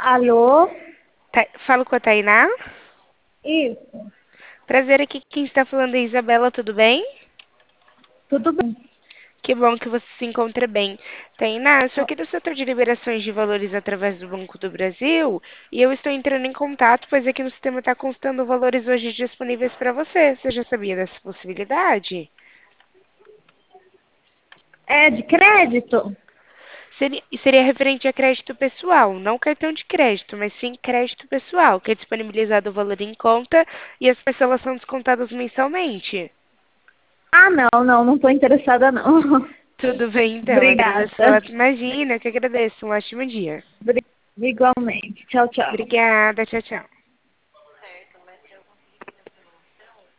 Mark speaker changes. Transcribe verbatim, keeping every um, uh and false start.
Speaker 1: Alô?
Speaker 2: Ta- Falo com a Tainá.
Speaker 1: Isso,
Speaker 2: Prazer aqui, quem está falando é a Isabela, tudo bem?
Speaker 1: tudo bem.
Speaker 2: Que bom que você se encontra bem. Tainá, eu sou aqui do setor de liberações de valores através do Banco do Brasil e eu estou entrando em contato, pois aqui no sistema está constando valores hoje disponíveis para você. Você já sabia dessa possibilidade?
Speaker 1: É de crédito?
Speaker 2: Seria, seria referente a crédito pessoal, não cartão de crédito, mas sim crédito pessoal, que é disponibilizado o valor em conta e as parcelas são descontadas mensalmente.
Speaker 1: Ah, não, não, não estou interessada, não.
Speaker 2: Tudo bem, então. Agradeço pela...
Speaker 1: Obrigada.
Speaker 2: Imagina, que agradeço. Um ótimo dia.
Speaker 1: Obri- Igualmente. Tchau, tchau.
Speaker 2: Obrigada. Tchau, tchau.